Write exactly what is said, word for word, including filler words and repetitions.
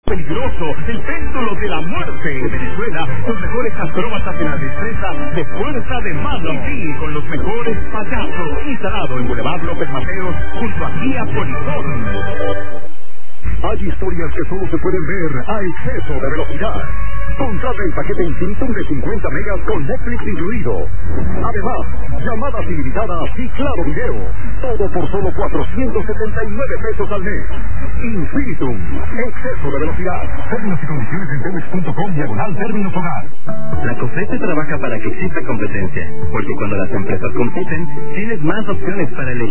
Peligroso, el péndulo de la muerte de Venezuela, los mejores acróbatas en la destreza de fuerza de mano. Y sí, con los mejores payasos, instalado en Boulevard López Mateos, junto a Guía Polizón. Hay historias que solo se pueden ver a exceso de velocidad. Contrata el paquete Infinitum de cincuenta megas con Netflix incluido. Además, llamadas ilimitadas y claro video. Todo por solo cuatrocientos setenta y nueve pesos al mes. Infinitum, exceso de velocidad. Términos y condiciones en telmex punto com diagonal términos hogar. La COFESE trabaja para que exista competencia, porque cuando las empresas compiten, tienes más opciones para elegir.